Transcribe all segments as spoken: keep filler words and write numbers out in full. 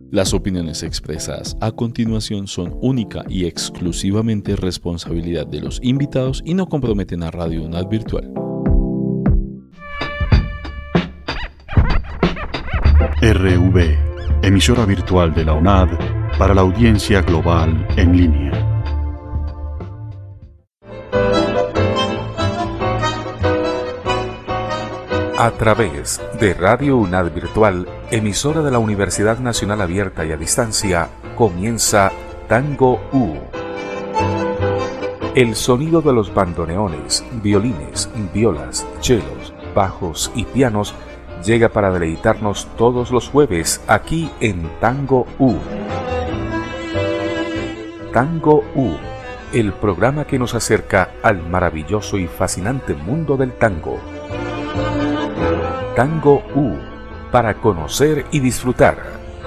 Las opiniones expresadas a continuación son única y exclusivamente responsabilidad de los invitados y no comprometen a Radio UNAD Virtual. R V, emisora virtual de la UNAD para la audiencia global en línea. A través de Radio UNAD Virtual, emisora de la Universidad Nacional Abierta y a Distancia, comienza Tango U. El sonido de los bandoneones, violines, violas, chelos, bajos y pianos llega para deleitarnos todos los jueves aquí en Tango U. Tango U, el programa que nos acerca al maravilloso y fascinante mundo del tango. Tango U, para conocer y disfrutar.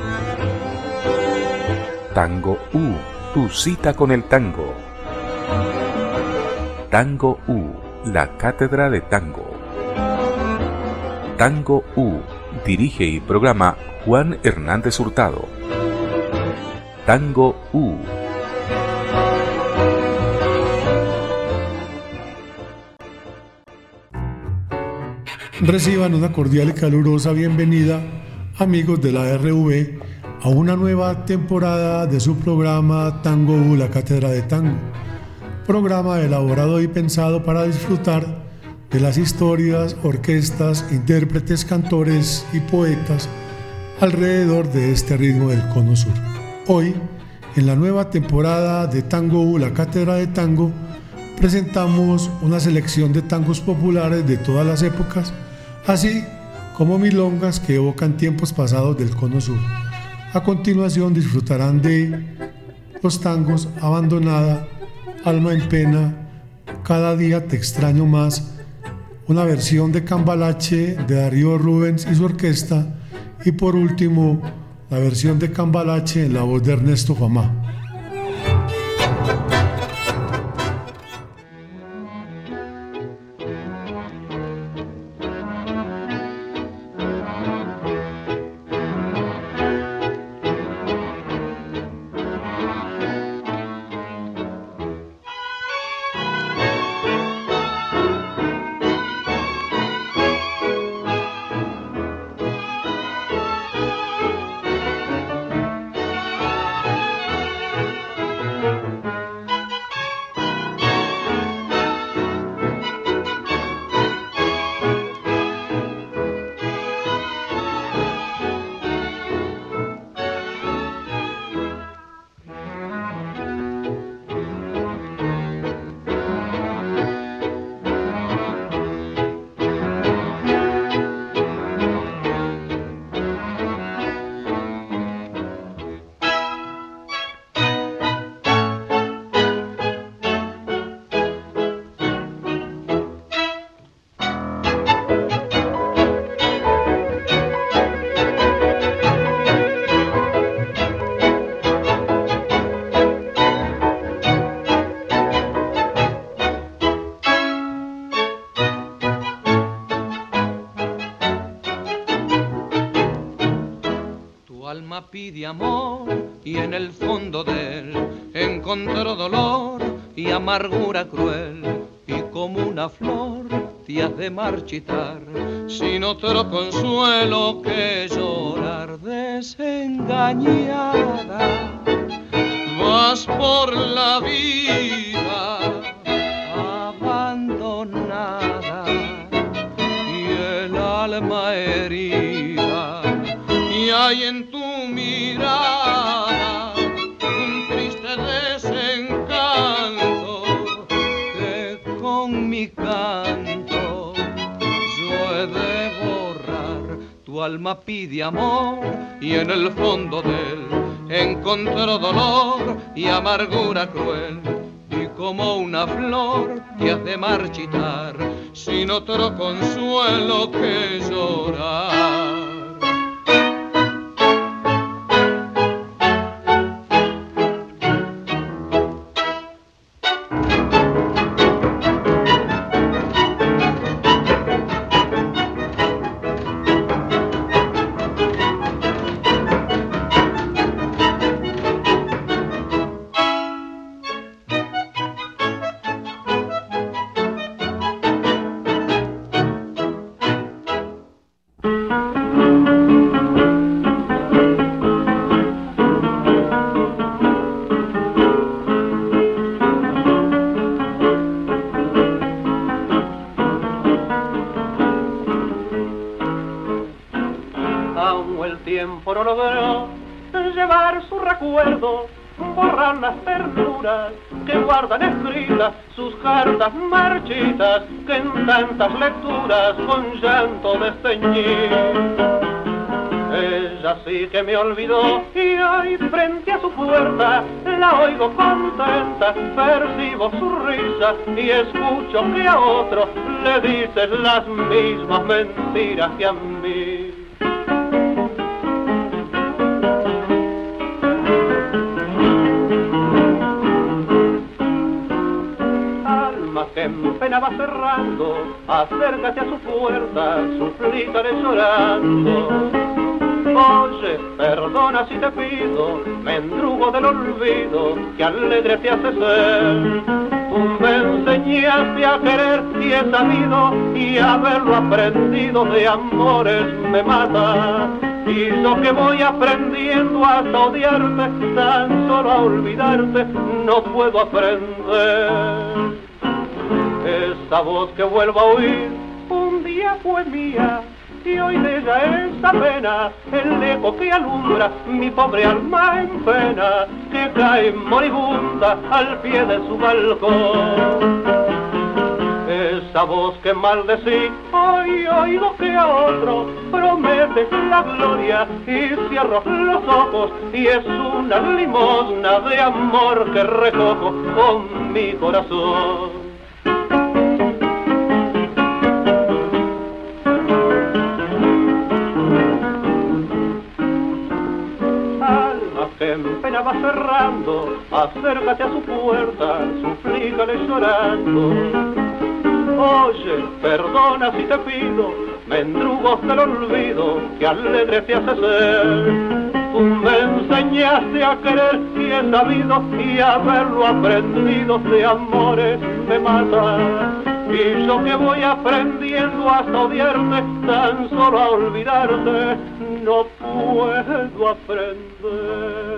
Tango U, tu cita con el tango. Tango U, la cátedra de tango. Tango U, dirige y programa Juan Hernández Hurtado. Tango U. Reciban una cordial y calurosa bienvenida, amigos de la R V, a una nueva temporada de su programa Tango U, la Cátedra de Tango. Programa elaborado y pensado para disfrutar de las historias, orquestas, intérpretes, cantores y poetas alrededor de este ritmo del Cono Sur. Hoy, en la nueva temporada de Tango U, la Cátedra de Tango, presentamos una selección de tangos populares de todas las épocas, así como milongas que evocan tiempos pasados del Cono Sur. A continuación disfrutarán de los tangos Abandonada, Alma en Pena, Cada día te extraño más, una versión de Cambalache de Darío Rubens y su orquesta, y por último la versión de Cambalache en la voz de Ernesto Famá. Pide amor y en el fondo de él encontró dolor y amargura cruel, y como una flor te has de marchitar sin otro consuelo que llorar desengañada. Vas por la vida abandonada y el alma herida, y hay en tu mirada un triste desencanto que con mi canto yo he de borrar. Tu alma pide amor y en el fondo de él encontró dolor y amargura cruel, y como una flor te has de marchitar sin otro consuelo que llorar. aún el tiempo no logró llevar su recuerdo, borrar las ternuras que guardan escritas sus cartas marchitas que en tantas lecturas con llanto desteñí. Ella sí que me olvidó y hoy frente a su puerta la oigo contenta, percibo su risa y escucho que a otro le dices las mismas mentiras que a mí. Alma que en pena va cerrando, acércate a su puerta, suplícale llorando. Oye, perdona si te pido, mendrugo del olvido, que alegre te hace ser. Tú me enseñaste a querer y he sabido, y haberlo aprendido de amores me mata. Y yo que voy aprendiendo hasta odiarte, tan solo a olvidarte no puedo aprender. Esa voz que vuelvo a oír, un día fue mía, y hoy de ella esa pena, el eco que alumbra mi pobre alma en pena, que cae moribunda al pie de su balcón. Esa voz que maldecí, hoy oigo que a otro promete la gloria, y cierro los ojos y es una limosna de amor que recojo con mi corazón. Que en pena va cerrando, acércate a su puerta, suplícale llorando. Oye, perdona si te pido, mendrugos del olvido, que alegre te hace ser. Tú me enseñaste a querer y he sabido, y haberlo aprendido de amores me mata. Y yo que voy aprendiendo hasta odiarte, tan solo a olvidarte no puedo aprender.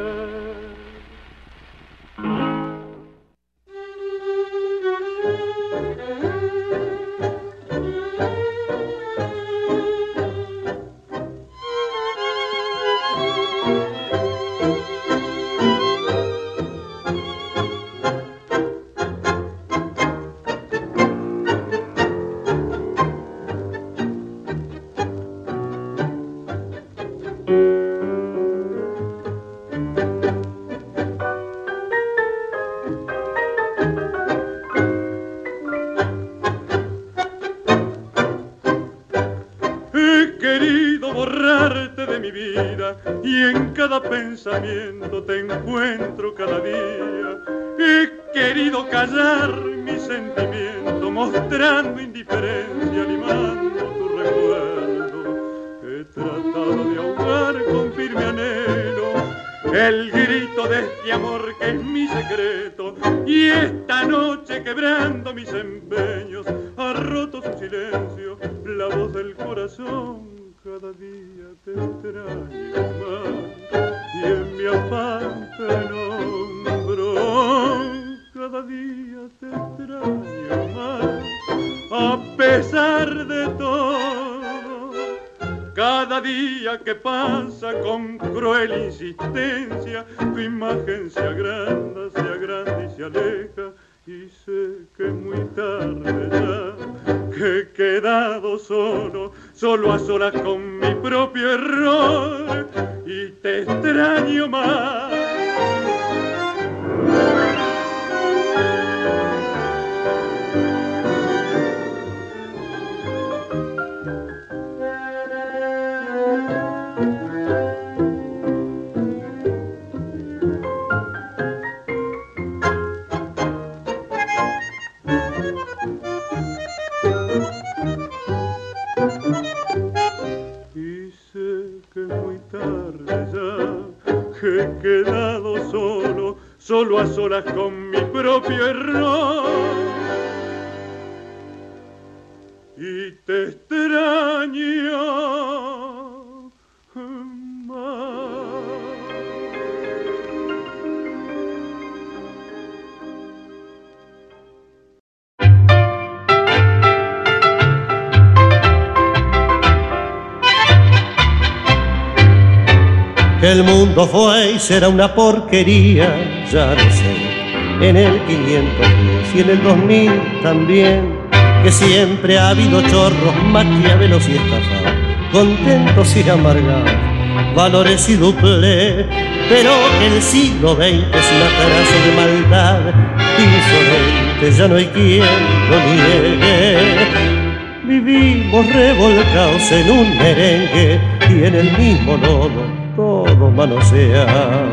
Y en cada pensamiento te encuentro cada día. He querido callar mi sentimiento, mostrando indiferencia, limando tu recuerdo. He tratado de ahogar con firme anhelo el grito de este amor que es mi secreto. Y esta noche, quebrando mis empeños, ha roto su silencio la voz del corazón. Cada día te extraño más y en mi afán te nombro. Cada día te extraño más, a pesar de todo. Cada día que pasa con cruel insistencia, tu imagen se agranda, se agranda y se aleja. Y sé que es muy tarde ya, que he quedado solo, solo a solas con mi propio error, y te extraño más. He quedado solo, solo a solas con mi propio error, y te extraño más. que el mundo fue y será una porquería, ya lo sé, en el quinientos diez y en el dos mil también, que siempre ha habido chorros, maquiavelos y estafados, contentos y amargados, valores y duple, pero que el siglo veinte es un atraso de maldad insolente, ya no hay quien lo niegue. Vivimos revolcados en un merengue y en el mismo lodo todo manosea.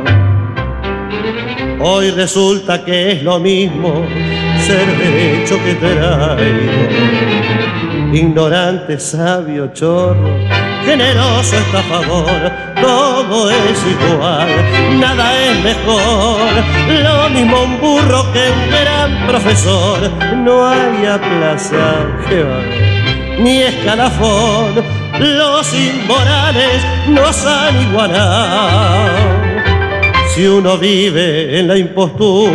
Hoy resulta que es lo mismo ser derecho que traidor, ignorante, sabio, chorro, generoso, estafador, todo es igual, nada es mejor, lo mismo un burro que un gran profesor, no hay plaza que valga ni escalafón, los inmorales nos han igualado. Si uno vive en la impostura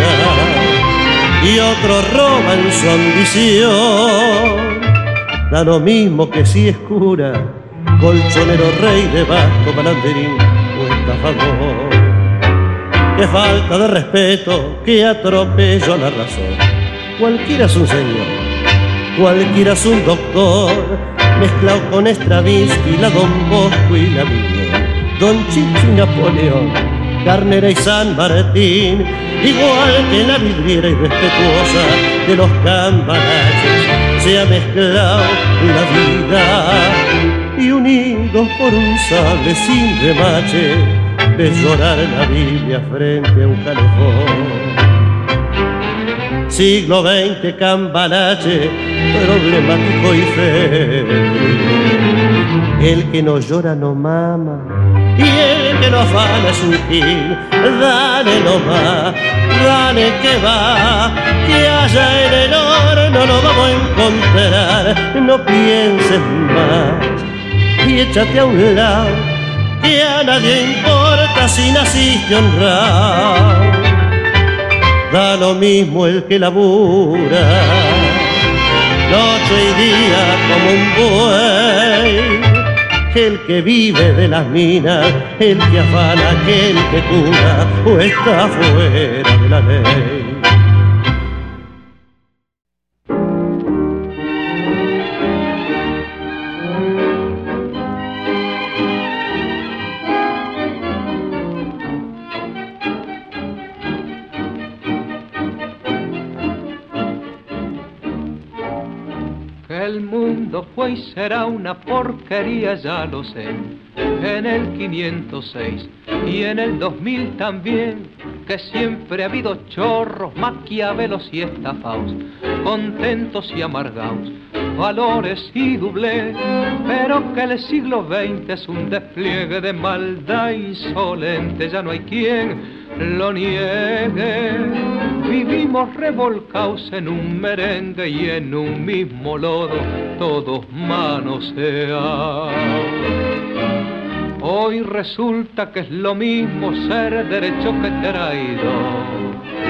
y otro roba en su ambición, da lo mismo que si es cura, colchonero, rey de basco, malanderín o estafador. Qué falta de respeto, qué atropello a la razón. Cualquiera es un señor, cualquiera es un doctor, mezclado con Stravinsky, la Don Bosco y la Miñón, Don Chicho y Napoleón, Carnera y San Martín, igual que la vidriera irrespetuosa de los cambalaches, se ha mezclado la vida y unidos por un sable sin remache, ves llorar la Biblia frente a un calefón. Siglo veinte, cambalache, problemático y febril. El que no llora no mama y el que no afana es un gil. Dale nomás, dale que va, que allá en el horno lo vamos a encontrar. No pienses más y échate a un lado, que a nadie importa si naciste honrado. Da lo mismo el que labura, noche y día como un buey, que el que vive de las minas, el que afana, aquel que cura o está fuera de la ley. El mundo fue y será una porquería, ya lo sé, en el quinientos seis y en el dos mil también, que siempre ha habido chorros, maquiavelos y estafados, contentos y amargados, valores y doblez, pero que el siglo veinte es un despliegue de maldad insolente, ya no hay quien lo niegue. Vivimos revolcados en un merengue y en un mismo lodo todos manoseados. Hoy resulta que es lo mismo ser derecho que traidor,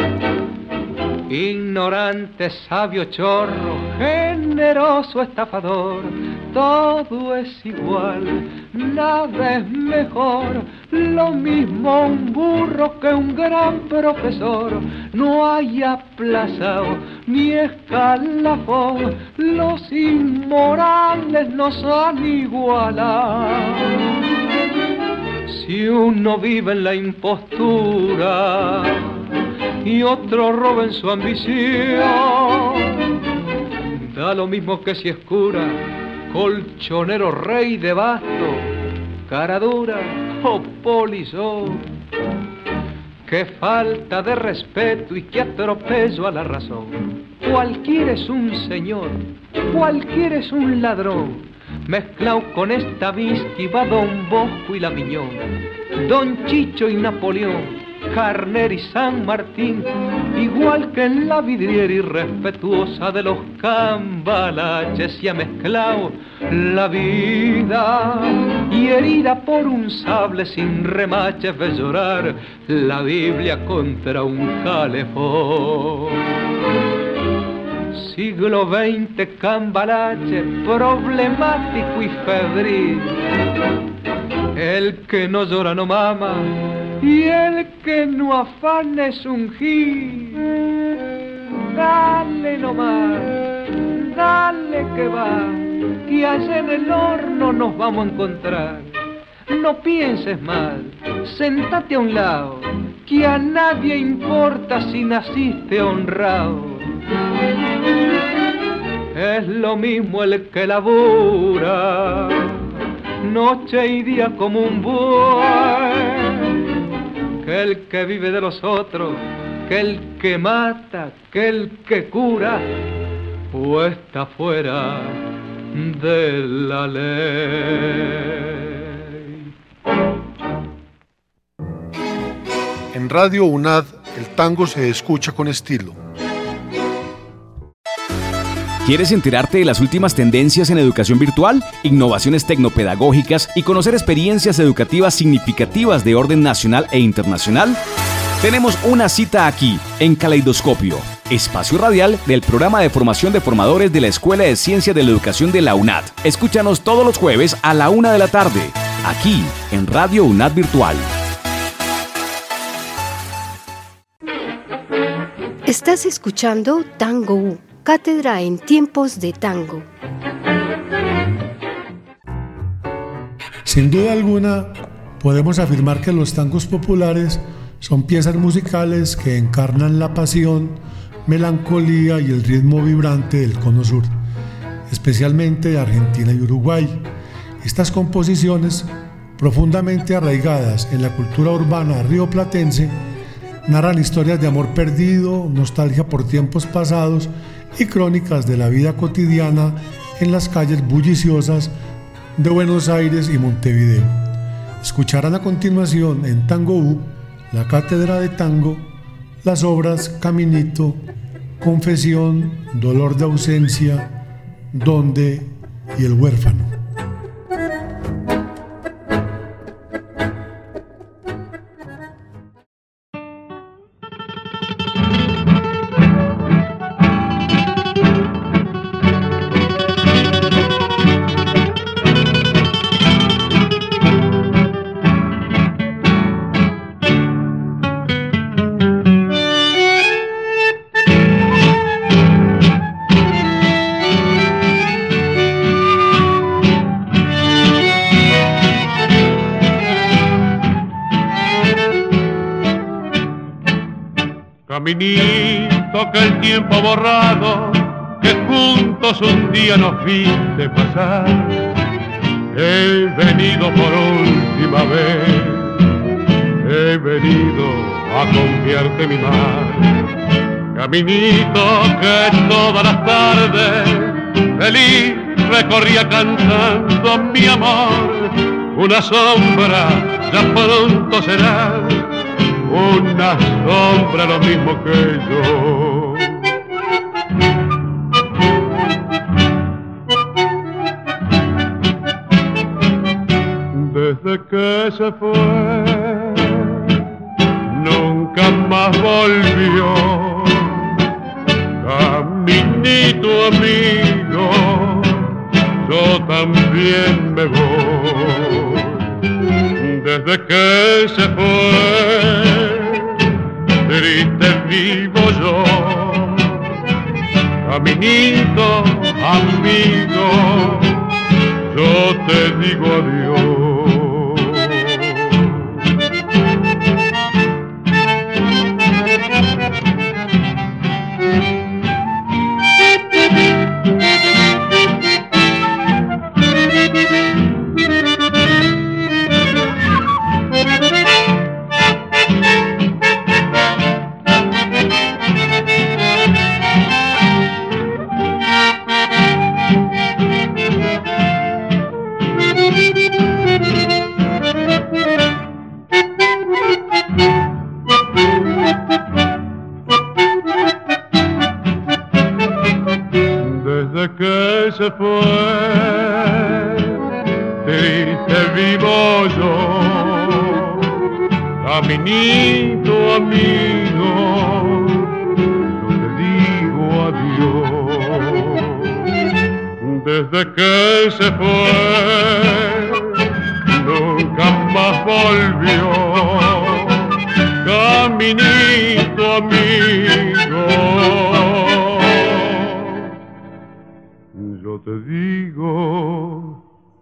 ignorante, sabio, chorro, generoso, estafador, todo es igual, nada es mejor, lo mismo un burro que un gran profesor, no hay aplazado ni escalafón, los inmorales nos han igualado. Si uno vive en la impostura y otro roba en su ambición, da lo mismo que si es cura, colchonero, rey de basto, cara dura o polizón. Qué falta de respeto y qué atropello a la razón. Cualquiera es un señor, cualquiera es un ladrón, mezclado con esta Stravinsky va Don Bosco y la Miñón, Don Chicho y Napoleón, Carnera y San Martín, igual que en la vidriera irrespetuosa de los cambalaches, se ha mezclado la vida y herida por un sable sin remache ve llorar la Biblia contra un calefón. Siglo veinte, cambalache, problemático y febril. El que no llora no mama, y el que no afana es un gil. Dale nomás, dale que va, que allá en el horno nos vamos a encontrar. No pienses mal, sentate a un lado, que a nadie importa si naciste honrado. Es lo mismo el que labura, noche y día como un buey, que el que vive de los otros, que el que mata, que el que cura, o está fuera de la ley. En Radio UNAD, el tango se escucha con estilo. ¿Quieres enterarte de las últimas tendencias en educación virtual, innovaciones tecnopedagógicas y conocer experiencias educativas significativas de orden nacional e internacional? Tenemos una cita aquí, en Caleidoscopio, espacio radial del programa de formación de formadores de la Escuela de Ciencias de la Educación de la UNAD. Escúchanos todos los jueves a la una de la tarde, aquí en Radio UNAD Virtual. Estás escuchando Tango U, cátedra en tiempos de tango. Sin duda alguna, podemos afirmar que los tangos populares son piezas musicales que encarnan la pasión, melancolía y el ritmo vibrante del Cono Sur, especialmente de Argentina y Uruguay. Estas composiciones, profundamente arraigadas en la cultura urbana rioplatense, narran historias de amor perdido, nostalgia por tiempos pasados y crónicas de la vida cotidiana en las calles bulliciosas de Buenos Aires y Montevideo. Escucharán a continuación en Tango U, la cátedra de tango, las obras Caminito, Confesión, Dolor de ausencia, Donde y El huérfano. Caminito que el tiempo ha borrado, que juntos un día nos viste pasar. He venido por última vez, he venido a confiarte mi mar. Caminito que todas las tardes feliz recorría cantando mi amor. Una sombra ya pronto será, una sombra lo mismo que yo. Desde que se fue, nunca más volvió. Caminito amigo, yo también me voy. Desde que se fue, triste vivo yo. Caminito, amigo, yo te digo adiós. Se fue, triste vivo yo. Caminito amigo, yo te digo adiós. Desde que se fue, nunca más volvió. Caminito amigo, yo te digo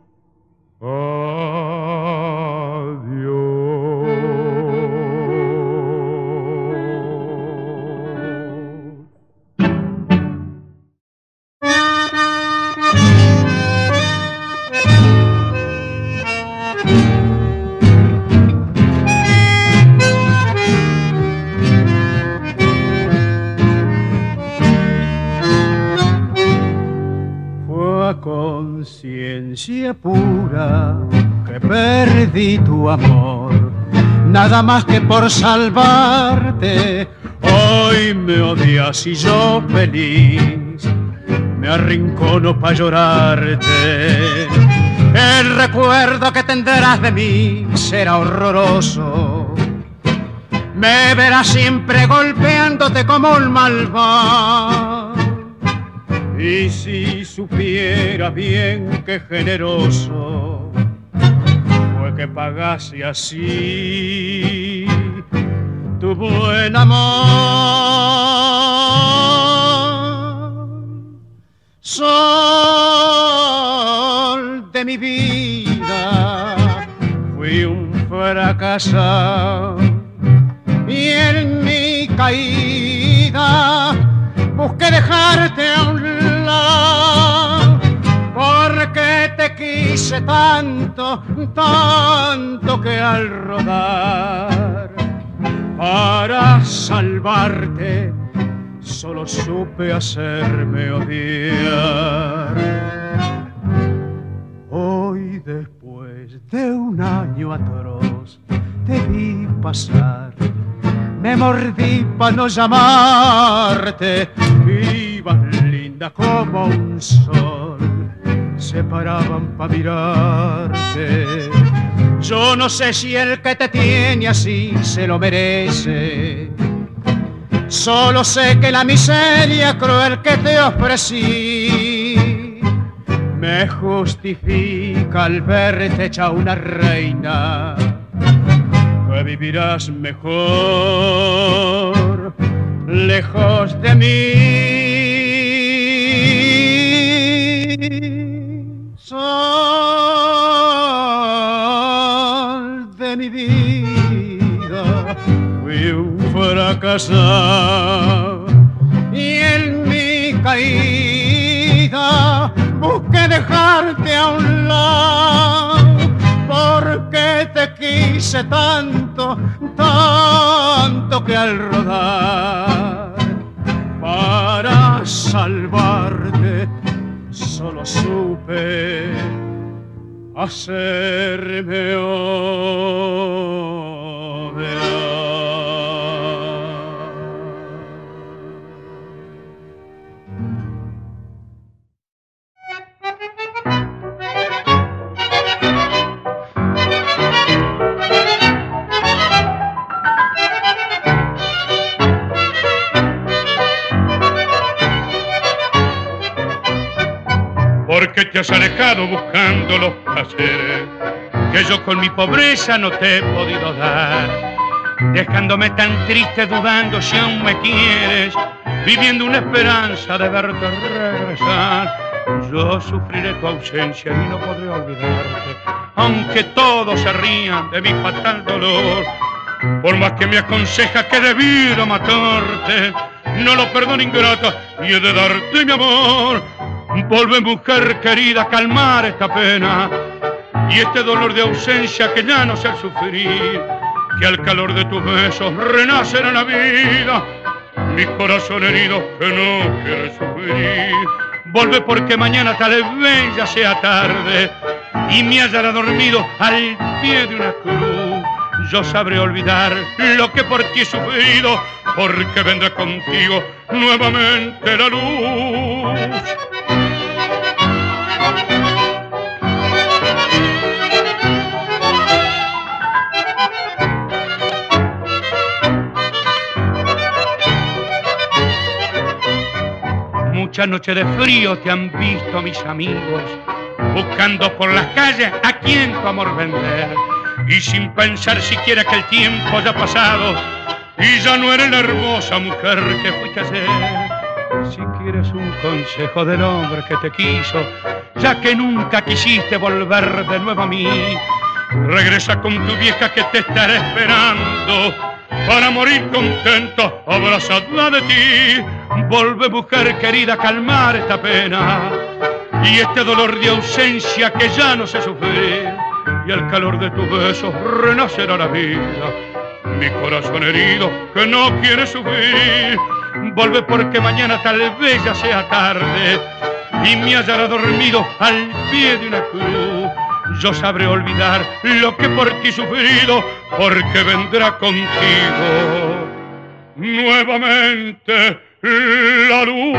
conciencia pura que perdí tu amor, nada más que por salvarte. Hoy me odias y yo feliz me arrincono pa' llorarte. El recuerdo que tendrás de mí será horroroso, me verás siempre golpeándote como un malvado. Y si supiera bien qué generoso fue que pagase así tu buen amor. Sol de mi vida, fui un fracasado y en mi caída busqué dejarte a un lado, porque te quise tanto, tanto que al rodar para salvarte solo supe hacerme odiar. Hoy después de un año atroz te vi pasar, me mordí pa' no llamarte. Ibas linda como un sol, se paraban pa' mirarte. Yo no sé si el que te tiene así se lo merece, solo sé que la miseria cruel que te ofrecí me justifica al verte hecha una reina, que vivirás mejor lejos de mí. Sol de mi vida, fui un fracasado y en mi caída busqué dejarte a un lado, porque te quise tanto, tanto que al rodar para salvarte solo supe hacerme odiar. Porque te has alejado buscando los placeres que yo con mi pobreza no te he podido dar, dejándome tan triste dudando si aún me quieres, viviendo una esperanza de verte regresar. Yo sufriré tu ausencia y no podré olvidarte, aunque todos se rían de mi fatal dolor. Por más que me aconseja que he debido matarte, no lo perdono ingrata y he de darte mi amor. Vuelve, mujer querida, a calmar esta pena y este dolor de ausencia que ya no sé sufrir, que al calor de tus besos renacerá la vida, mi corazón herido que no quiere sufrir. Vuelve porque mañana tal vez ya sea tarde y me hallará dormido al pie de una cruz. Yo sabré olvidar lo que por ti he sufrido, porque vendrá contigo nuevamente la luz. Muchas noches de frío te han visto mis amigos, buscando por las calles a quien tu amor vender. y sin pensar siquiera que el tiempo haya pasado y ya no eres la hermosa mujer que fuiste ayer. Si quieres un consejo del hombre que te quiso, ya que nunca quisiste volver de nuevo a mí, regresa con tu vieja que te estará esperando para morir contento, abrazada de ti. Volve, mujer querida, a calmar esta pena y este dolor de ausencia que ya no sé sufrir, y al calor de tus besos renacerá la vida. Mi corazón herido que no quiere sufrir, vuelve porque mañana tal vez ya sea tarde y me hallará dormido al pie de una cruz. Yo sabré olvidar lo que por ti he sufrido, porque vendrá contigo nuevamente la luz.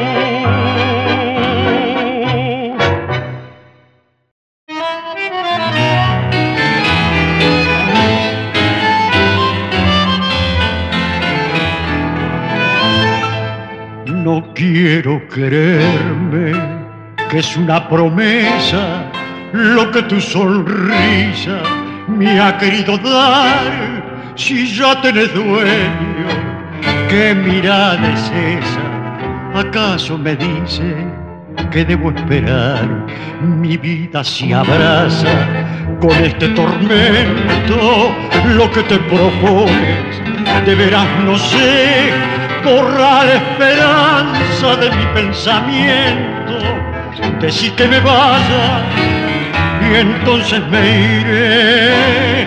No quiero quererme, que es una promesa, lo que tu sonrisa me ha querido dar. Si ya tenés dueño, ¿qué mirada es esa? ¿Acaso me dice que debo esperar? Mi vida se abraza con este tormento. Lo que te propones, de veras no sé, borra la esperanza de mi pensamiento. Decí que me vaya y entonces me iré.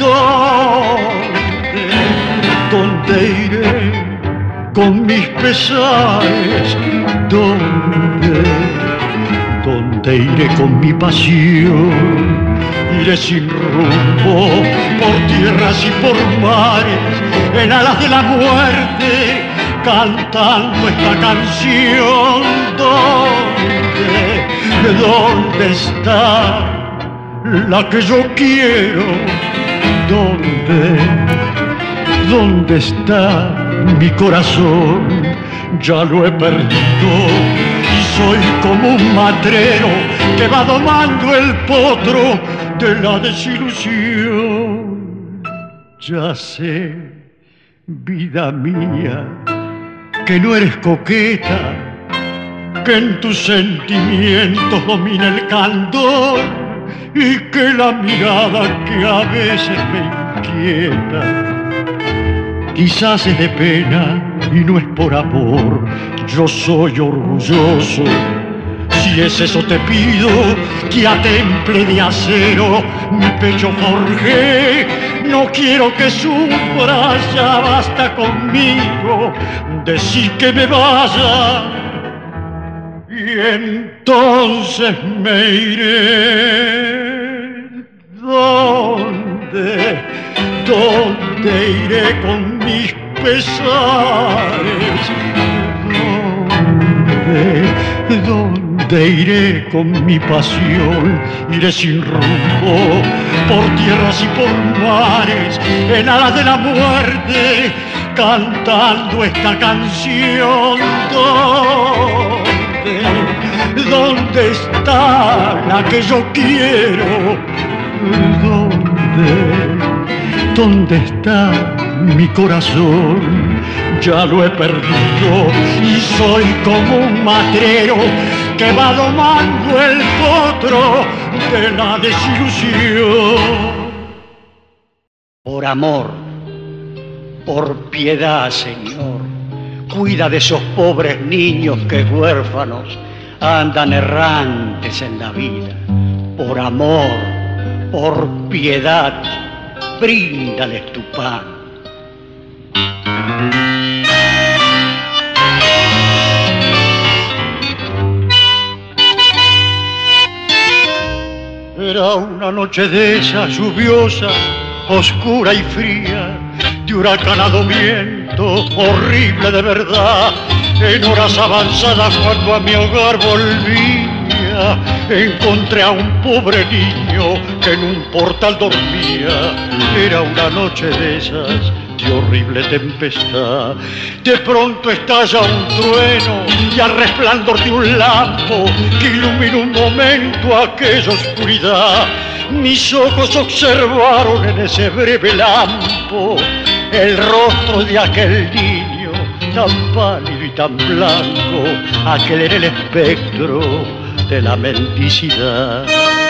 ¿Dónde? ¿Dónde iré con mis pesares? ¿Dónde? ¿Dónde iré con mi pasión? Iré sin rumbo por tierras y por mares, en alas de la muerte, cantando esta canción. ¿Dónde? ¿Dónde está la que yo quiero? ¿Dónde? ¿Dónde está mi corazón? Ya lo he perdido y soy como un matrero que va domando el potro de la desilusión. Ya sé, vida mía, que no eres coqueta, que en tus sentimientos domina el candor y que la mirada que a veces me inquieta quizás es de pena y no es por amor. Yo soy orgulloso, si es eso te pido, que a temple de acero mi pecho forjé. No quiero que sufras, ya basta conmigo, decí que me vaya y entonces me iré. ¿Dónde? ¿Dónde iré con mis pesares? ¿Dónde? ¿Dónde iré con mi pasión? Iré sin rumbo por tierras y por mares, en alas de la muerte, cantando esta canción. ¿Dónde? ¿Dónde está la que yo quiero? ¿Dónde? ¿Dónde está mi corazón? Ya lo he perdido y soy como un matrero que va domando el potro de la desilusión. Por amor, por piedad, Señor, cuida de esos pobres niños que huérfanos andan errantes en la vida. Por amor, por piedad, bríndales tu pan. Era una noche de esa lluviosa, oscura y fría, de huracanado viento, horrible de verdad. En horas avanzadas, cuando a mi hogar volvía, encontré a un pobre niño que en un portal dormía. Era una noche de esas de horrible tempestad. De pronto estalla un trueno y al resplandor de un lampo que ilumina un momento aquella oscuridad, mis ojos observaron en ese breve lampo el rostro de aquel niño, tan pálido y tan blanco, aquel era el espectro de la mendicidad.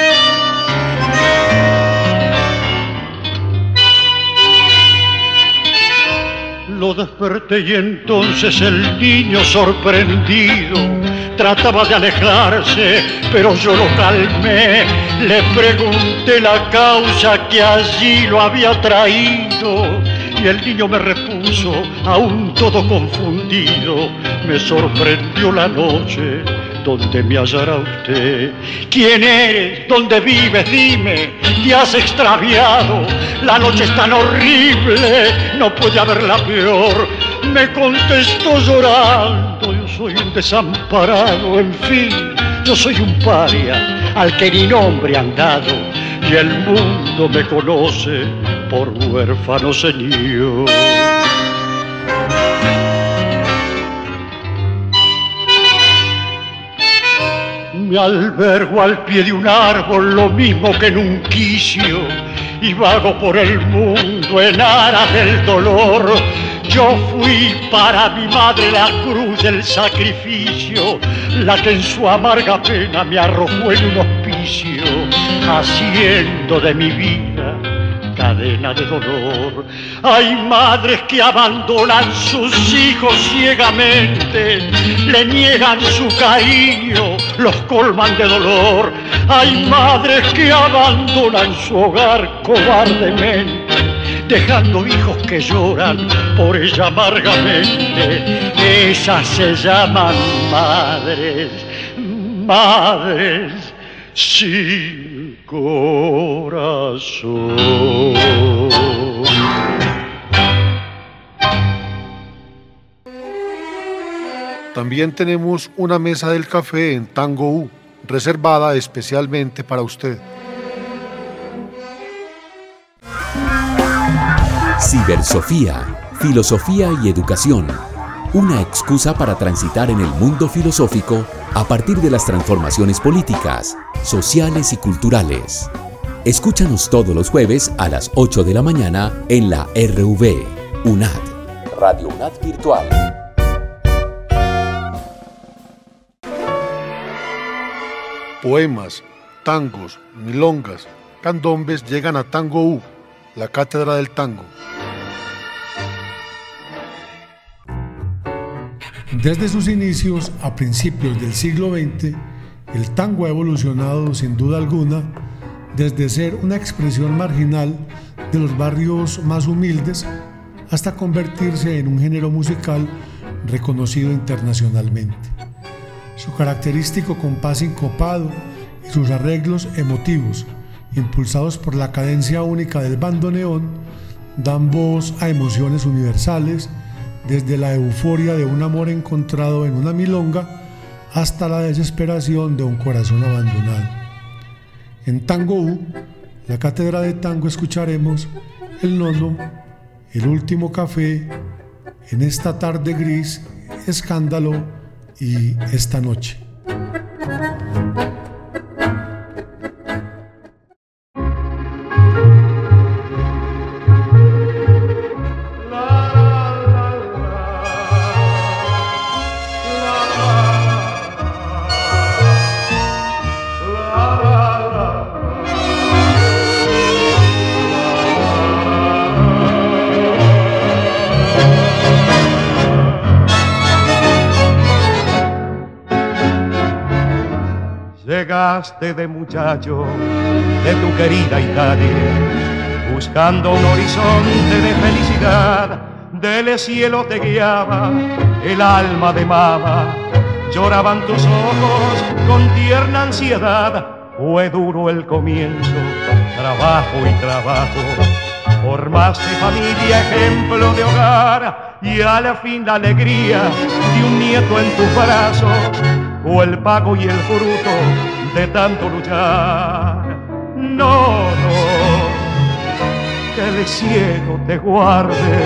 Lo desperté y entonces el niño sorprendido trataba de alejarse, pero yo lo calmé. Le pregunté la causa que allí lo había traído y el niño me repuso, aún todo confundido: me sorprendió la noche donde me hallará usted. ¿Quién eres? ¿Dónde vives? Dime, ¿te has extraviado? La noche es tan horrible, no puede haberla peor. Me contestó llorando: yo soy un desamparado, en fin, yo soy un paria al que ni nombre han dado, y el mundo me conoce por huérfano señor. Me albergo al pie de un árbol, lo mismo que en un quicio, y vago por el mundo en aras del dolor. Yo fui para mi madre la cruz del sacrificio, la que en su amarga pena me arrojó en un hospicio, haciendo de mi vida cadena de dolor. Hay madres que abandonan sus hijos ciegamente, le niegan su cariño, los colman de dolor. Hay madres que abandonan su hogar cobardemente, dejando hijos que lloran por ella amargamente. Esas se llaman madres, madres sin corazón. También tenemos una mesa del café en Tango U, reservada especialmente para usted. Cibersofía, filosofía y educación. Una excusa para transitar en el mundo filosófico a partir de las transformaciones políticas, sociales y culturales. Escúchanos todos los jueves a las ocho de la mañana en la R V, UNAD, Radio UNAD Virtual. Poemas, tangos, milongas, candombes llegan a Tango U, la cátedra del tango. Desde sus inicios, a principios del siglo veinte, el tango ha evolucionado sin duda alguna desde ser una expresión marginal de los barrios más humildes hasta convertirse en un género musical reconocido internacionalmente. Su característico compás sincopado y sus arreglos emotivos, impulsados por la cadencia única del bandoneón, dan voz a emociones universales, desde la euforia de un amor encontrado en una milonga hasta la desesperación de un corazón abandonado. En Tango U, la cátedra de tango, escucharemos El Nono, El Último Café, En esta tarde gris, Escándalo y Esta noche. Llegaste de muchacho de tu querida Italia, buscando un horizonte de felicidad. Del cielo te guiaba el alma de mama, lloraban tus ojos con tierna ansiedad. Fue duro el comienzo, trabajo y trabajo, formaste familia, ejemplo de hogar, y a la fin la alegría de un nieto en tus brazos fue el pago y el fruto de tanto luchar. No, no, que el cielo te guarde.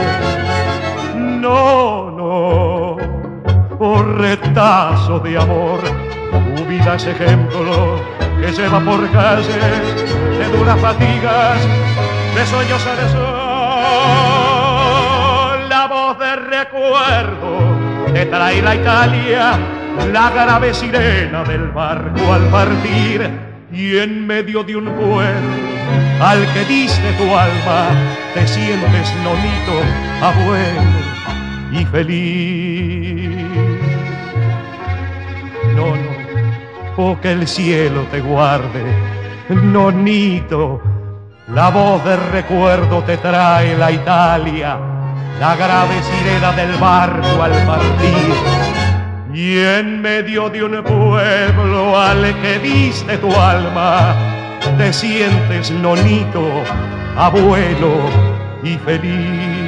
No, no, por retazo de amor, tu vida es ejemplo que lleva por calle de duras fatigas, de sueños al sol. La voz de recuerdo te trae la Italia, la grave sirena del barco al partir, y en medio de un pueblo al que diste tu alma te sientes nonito, abuelo y feliz. No, no, oh, que el cielo te guarde, nonito. La voz de recuerdo te trae la Italia, la grave sirena del barco al partir, y en medio de un pueblo al que diste tu alma te sientes nonito, abuelo y feliz.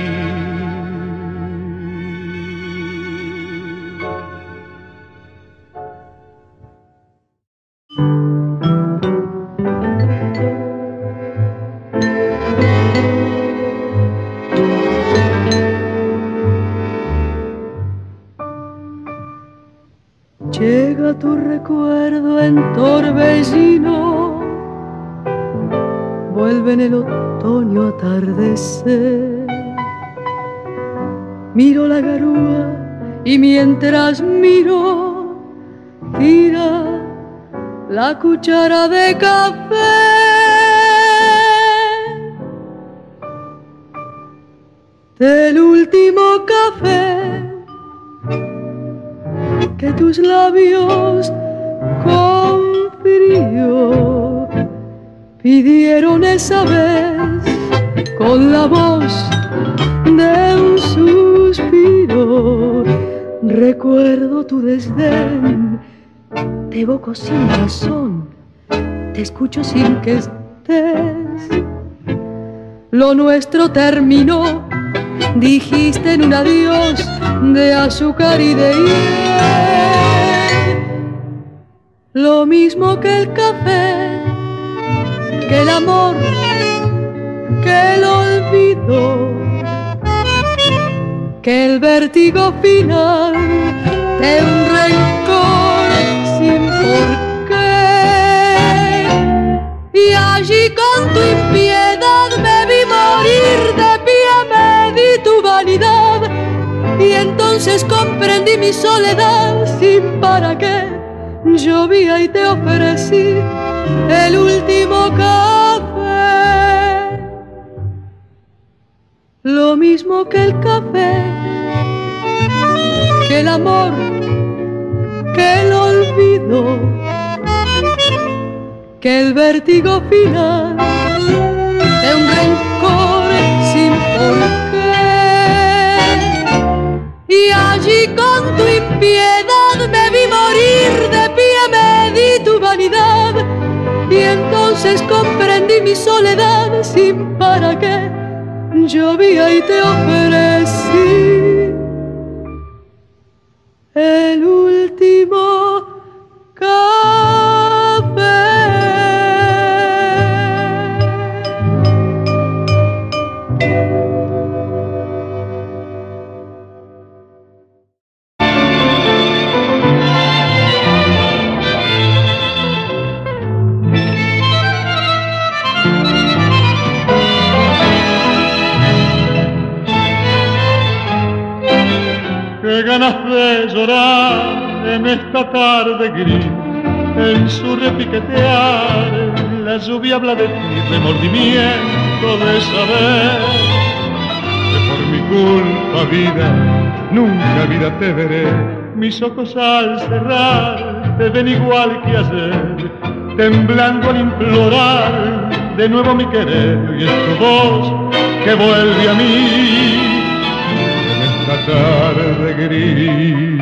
Llega tu recuerdo en torbellino, vuelve en el otoño atardecer. Miro la garúa y mientras miro, tira la cuchara de café. Del último café que tus labios con frío pidieron esa vez, con la voz de un suspiro. Recuerdo tu desdén, te evoco sin razón, te escucho sin que estés. Lo nuestro terminó, dijiste en un adiós de azúcar y de hiel. Lo mismo que el café, que el amor, que el olvido, que el vértigo final de un rencor sin por qué. Y allí con tu impiedad me vi morir de pie, me di tu vanidad, y entonces comprendí mi soledad sin para qué. Llovía y te ofrecí el último café, lo mismo que el café, que el amor, que el olvido, que el vértigo final de un rencor sin por qué. Y allí con tu impiedad me vi morir de pie, me di tu vanidad, y entonces comprendí mi soledad sin para qué. Llovía y te ofrecí el último café. Qué ganas de llorar en esta tarde gris, en su repiquetear la lluvia habla de ti, remordimiento de saber que por mi culpa, vida, nunca vida te veré. Mis ojos al cerrar te ven igual que ayer, temblando al implorar de nuevo mi querer, y es tu voz que vuelve a mí esta tarde gris.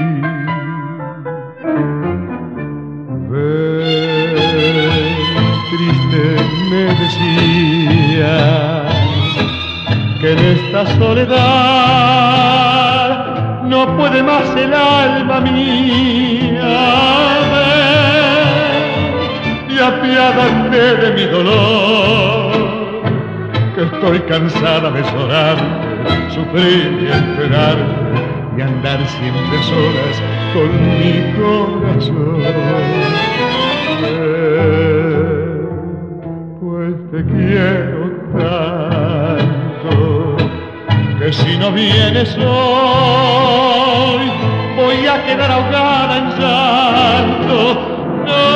Ven, triste me decías que en esta soledad no puede más el alma mía. Ven y apiádate de mi dolor, que estoy cansada de llorar, sufrir y esperar y andar siempre solas con mi corazón. Eh, te quiero tanto que si no vienes hoy voy a quedar ahogada en llanto. No,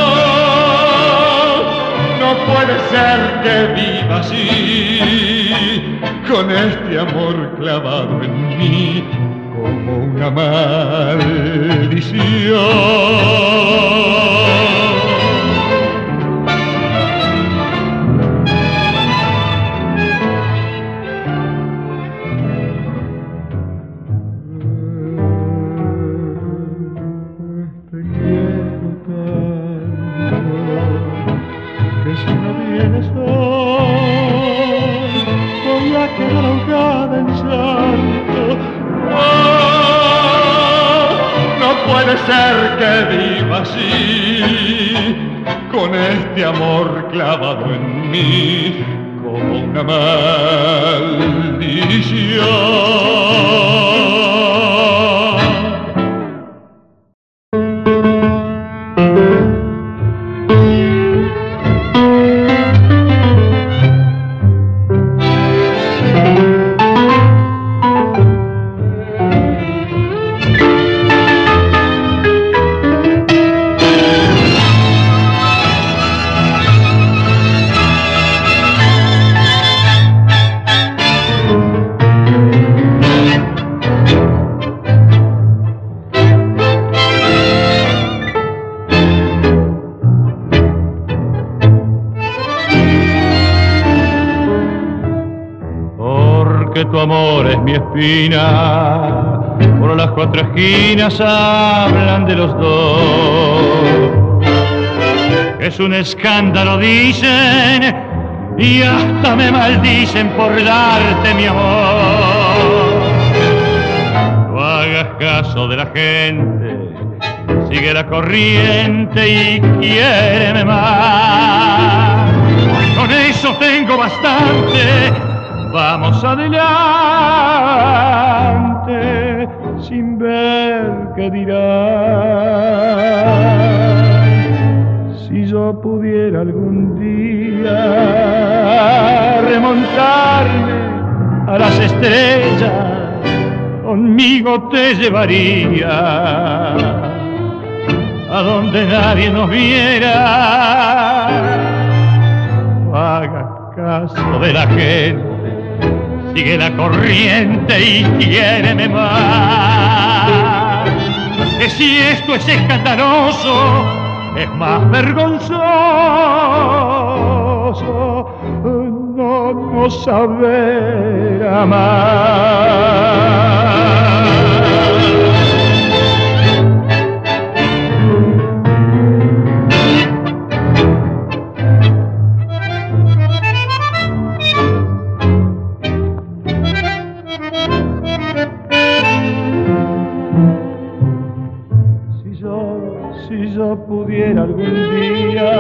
no puede ser que viva así, con este amor clavado en mí como una maldición. Ser que viva así, con este amor clavado en mí como una maldición. Tu amor es mi espina, por las cuatro esquinas hablan de los dos. Es un escándalo, dicen, y hasta me maldicen por darte mi amor. No hagas caso de la gente, sigue la corriente y quiéreme más. Con eso tengo bastante. Vamos adelante, sin ver qué dirán. Si yo pudiera algún día remontarme a las estrellas, conmigo te llevaría a donde nadie nos viera. No hagas caso de la gente, sigue la corriente y quiéreme más. Que si esto es escandaloso, es más vergonzoso no, no saber amar. Pudiera algún día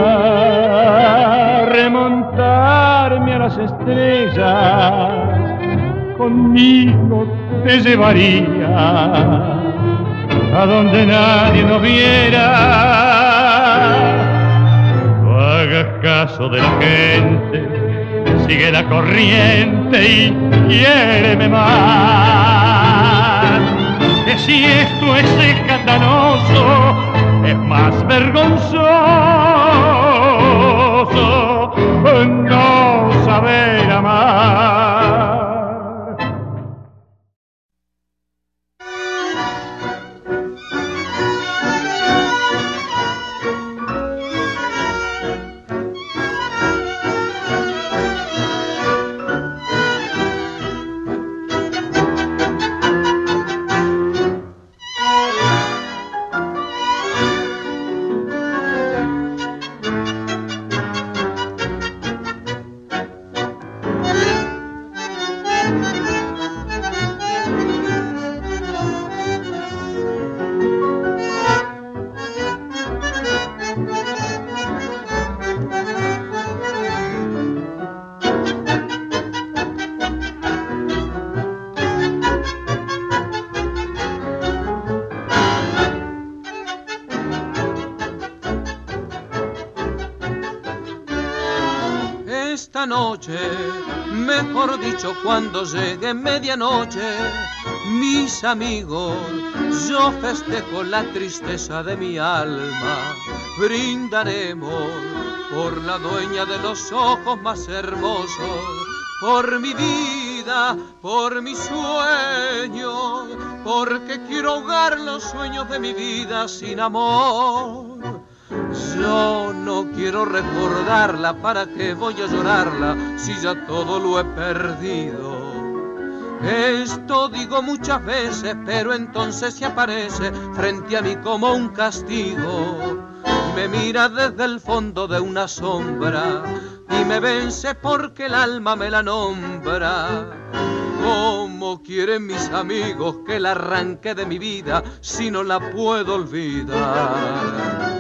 remontarme a las estrellas, conmigo te llevaría a donde nadie nos viera. No hagas caso de la gente, sigue la corriente y quiéreme más. Que si esto es escandaloso, es más vergonzoso no saber amar. esta noche, mejor dicho cuando llegue medianoche, mis amigos, yo festejo la tristeza de mi alma, brindaremos por la dueña de los ojos más hermosos, por mi vida, por mis sueños, porque quiero ahogar los sueños de mi vida sin amor. Yo no quiero recordarla, ¿para qué voy a llorarla si ya todo lo he perdido? Esto digo muchas veces, pero entonces se aparece frente a mí como un castigo y me mira desde el fondo de una sombra y me vence porque el alma me la nombra. ¿Cómo quieren mis amigos que la arranque de mi vida si no la puedo olvidar?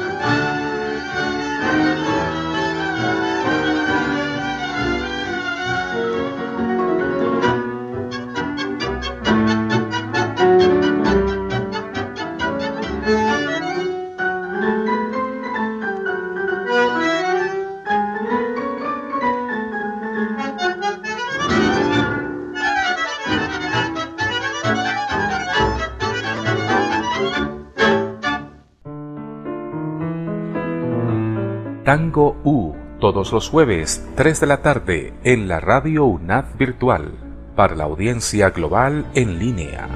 Tango U, todos los jueves, tres de la tarde, en la Radio UNAD Virtual, para la audiencia global en línea.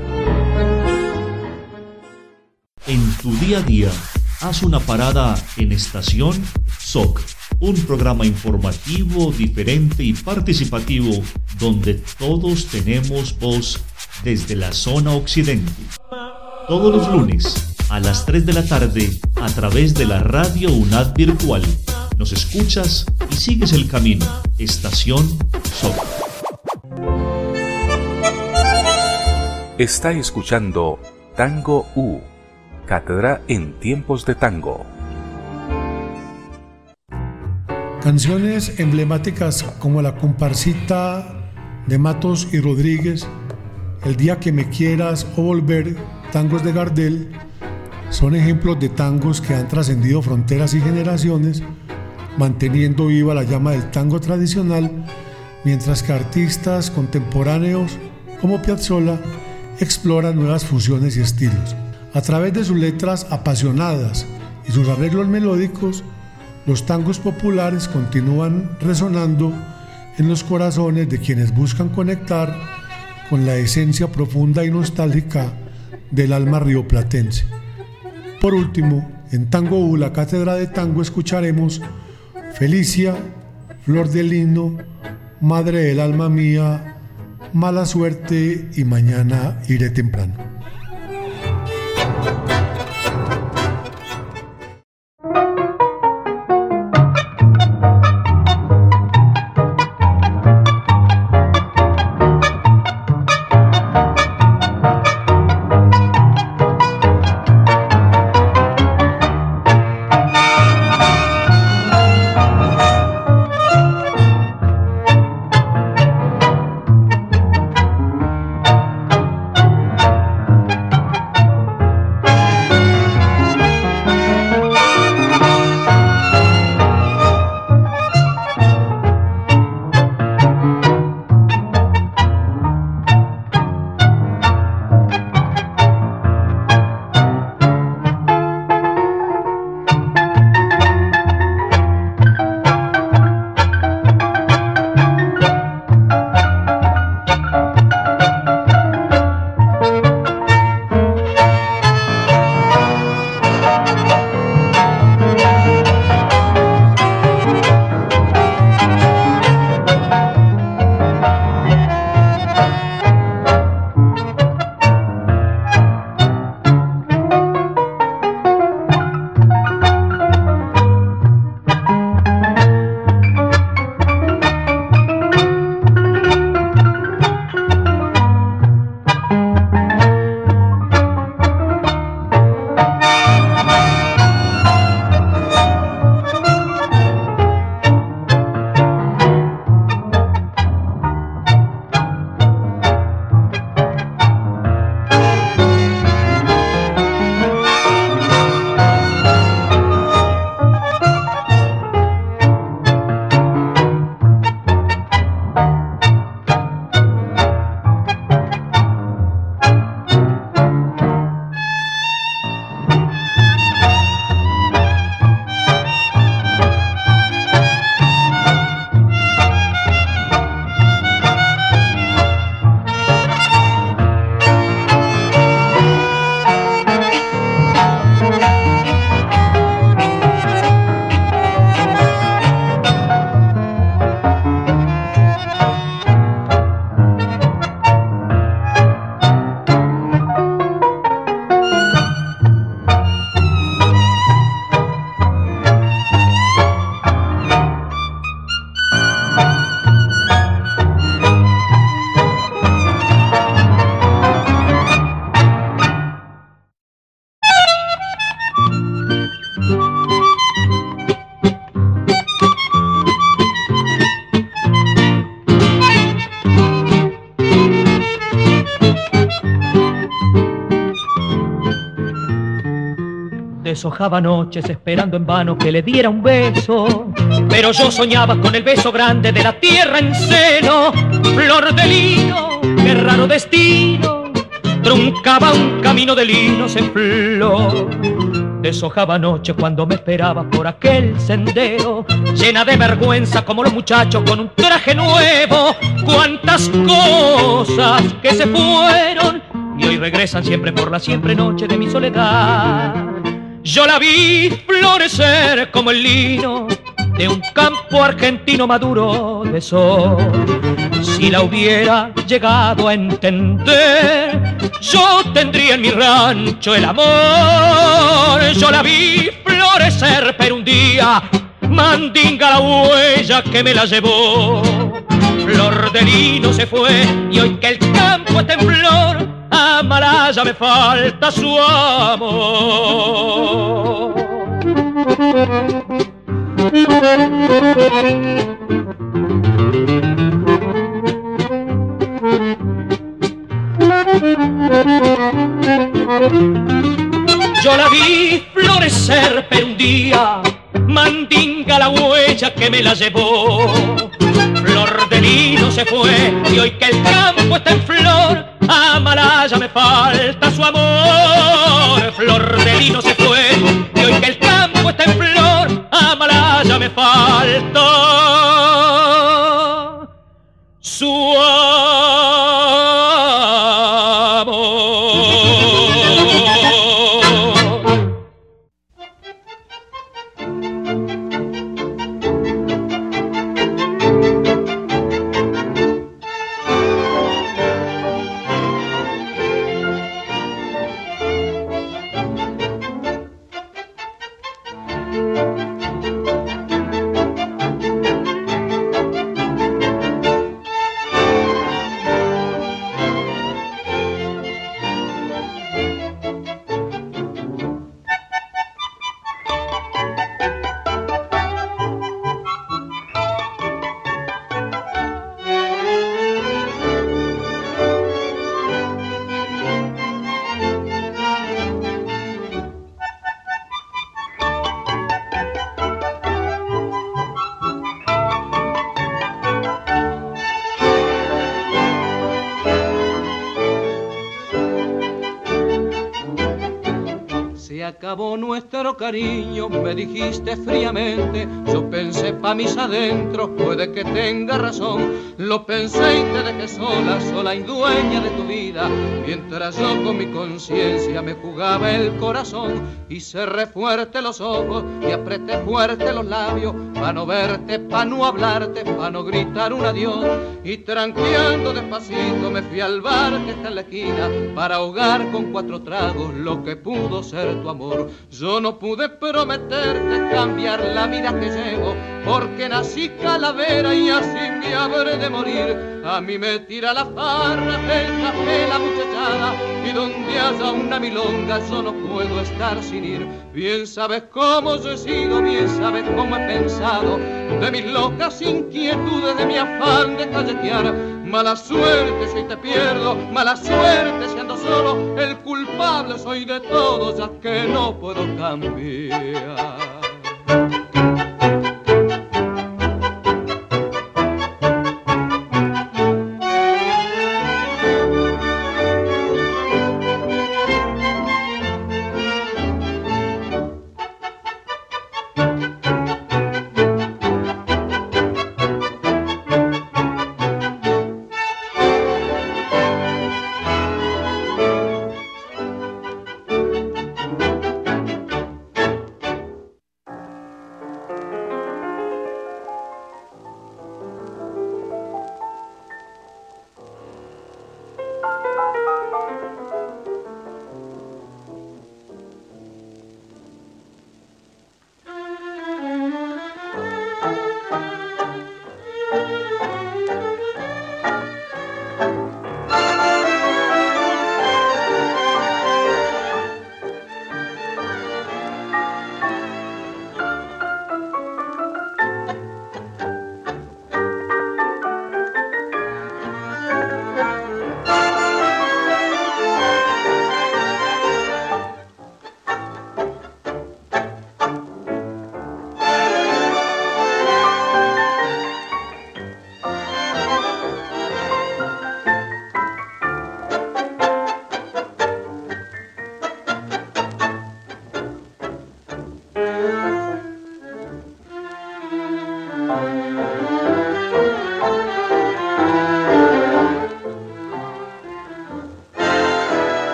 En tu día a día, haz una parada en Estación S O C, un programa informativo, diferente y participativo, donde todos tenemos voz desde la zona occidente. Todos los lunes, a las tres de la tarde, a través de la Radio UNAD Virtual. Nos escuchas y sigues el camino. Estación S O C. Está escuchando Tango U, Cátedra en Tiempos de Tango. Canciones emblemáticas como la comparsita de Matos y Rodríguez, El día que me quieras o Volver, tangos de Gardel, son ejemplos de tangos que han trascendido fronteras y generaciones, manteniendo viva la llama del tango tradicional, mientras que artistas contemporáneos como Piazzolla exploran nuevas fusiones y estilos. A través de sus letras apasionadas y sus arreglos melódicos, los tangos populares continúan resonando en los corazones de quienes buscan conectar con la esencia profunda y nostálgica del alma rioplatense. Por último, en Tango U, la cátedra de tango, escucharemos Felicia, Flor del Lino, Madre del alma mía, Mala suerte y Mañana iré temprano. Deshojaba noches esperando en vano que le diera un beso, pero yo soñaba con el beso grande de la tierra en seno. Flor de lino, qué raro destino, truncaba un camino de linos en flor. Deshojaba noche cuando me esperaba por aquel sendero, llena de vergüenza como los muchachos con un traje nuevo. Cuántas cosas que se fueron y hoy regresan siempre por la siempre noche de mi soledad. Yo la vi florecer como el lino de un campo argentino maduro de sol. Si la hubiera llegado a entender, yo tendría en mi rancho el amor. Yo la vi florecer, pero un día mandinga la huella que me la llevó. Flor de lino se fue y hoy que el campo está en flor, a Malaya me falta su amor. Yo la vi florecer, pero un día mandinga la huella que me la llevó. Flor de lino se fue y hoy que el campo está en flor, a Malaya me falta su amor. Flor de lino se fue y hoy que el campo está en flor, a Malaya me falta su amor. Acabó nuestro cariño, me dijiste fríamente. Yo pensé pa' mis adentros, puede que tenga razón. Lo pensé y te dejé sola, sola y dueña de tu vida, mientras yo con mi conciencia me jugaba el corazón. Y cerré fuerte los ojos y apreté fuerte los labios, pa' no verte, pa' no hablarte, pa' no gritar un adiós. Y tranqueando despacito me fui al bar que está en la esquina, para ahogar con cuatro tragos lo que pudo ser tu amor. Yo no pude prometerte cambiar la vida que llevo, porque nací calavera y así me habré de morir. A mí me tira la farra, el café, la muchachada, y donde haya una milonga yo no puedo estar sin ir. Bien sabes cómo yo he sido, bien sabes cómo he pensado, de mis locas inquietudes, de mi afán de callejear. Mala suerte si te pierdo, mala suerte si ando solo, el culpable soy de todo, ya que no puedo cambiar.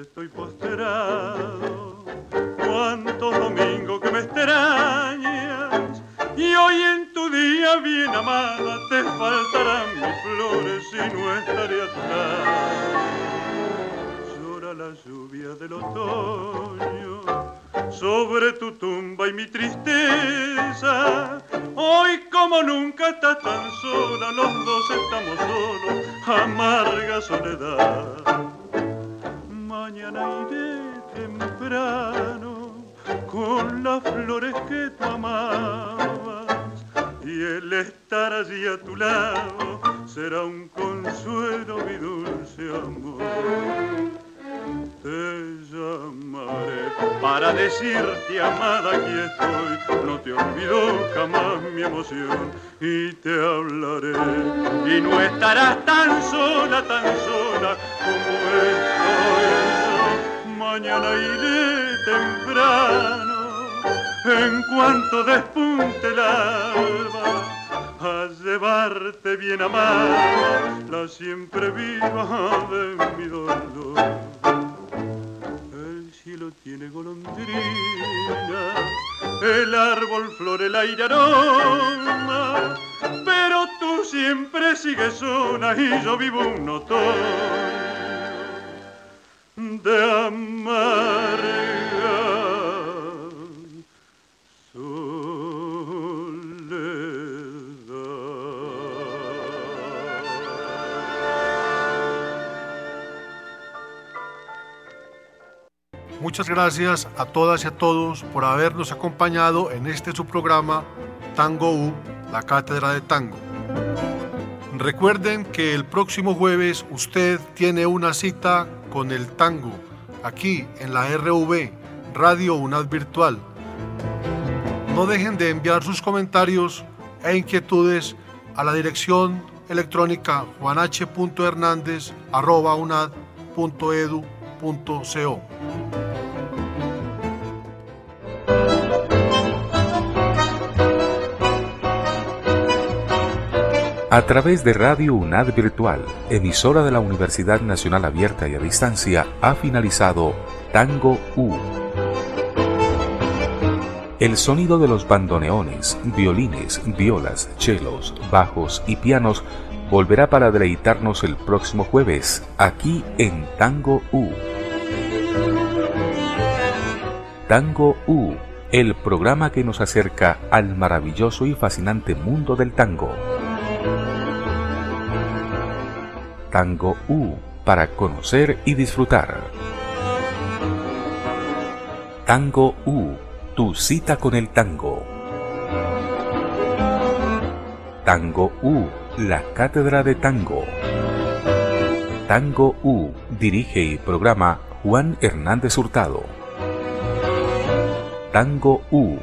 estoy posterado. Cuántos domingos que me extrañas, y hoy en tu día bien amada te faltarán mis flores y no estaré a tu lado. Llora la lluvia del otoño sobre tu tumba y mi tristeza. Hoy como nunca estás tan sola, los dos estamos solos, amarga soledad. Mañana iré temprano con las flores que tú amabas, y el estar allí a tu lado será un consuelo, mi dulce amor. Te llamaré para decirte, amada, aquí estoy, no te olvido jamás mi emoción, y te hablaré, y no estarás tan sola, tan sola como estoy. Mañana iré temprano, en cuanto despunte el alba, a llevarte bien amada, la siempre viva de mi dolor. El cielo tiene golondrina, el árbol flor, el aire aroma, pero tú siempre sigues sola y yo vivo un otoño de amarga Muchas gracias a todas y a todos por habernos acompañado en este su programa Tango U, la Cátedra de Tango. Recuerden que el próximo jueves usted tiene una cita con el tango aquí en la R V, Radio UNAD Virtual. No dejen de enviar sus comentarios e inquietudes a la dirección electrónica juanh punto hernandez arroba unad punto edu punto co. A través de Radio UNAD Virtual, emisora de la Universidad Nacional Abierta y a Distancia, ha finalizado Tango U. El sonido de los bandoneones, violines, violas, chelos, bajos y pianos volverá para deleitarnos el próximo jueves, aquí en Tango U. Tango U, el programa que nos acerca al maravilloso y fascinante mundo del tango. Tango U, para conocer y disfrutar. Tango U, tu cita con el tango. Tango U, la Cátedra de Tango. Tango U, dirige y programa Juan Hernández Hurtado. Tango U.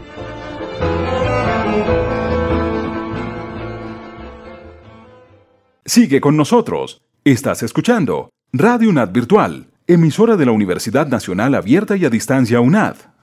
Sigue con nosotros. Estás escuchando Radio UNAD Virtual, emisora de la Universidad Nacional Abierta y a Distancia UNAD.